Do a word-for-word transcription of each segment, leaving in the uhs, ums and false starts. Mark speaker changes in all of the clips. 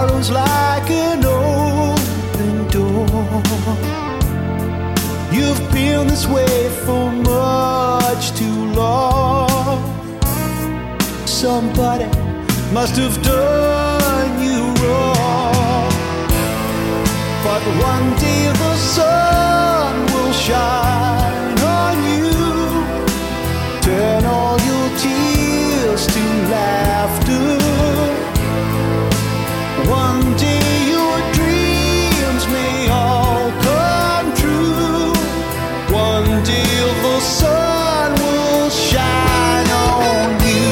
Speaker 1: sorrow's like an open door. You've been this way for much too long. Somebody must have done you wrong. But one day the sun will shine on you, turn all your tears to laughter. One day your dreams may all come true. One day the sun will shine on you.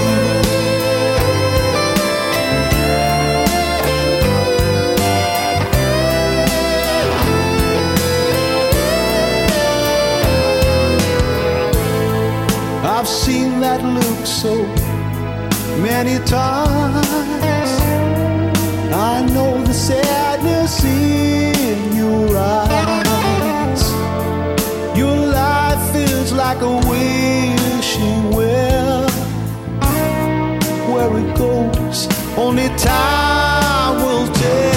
Speaker 1: I've seen that look so many times. I know the sadness in your eyes. Your life is like a wishing well. Where it goes, only time will tell.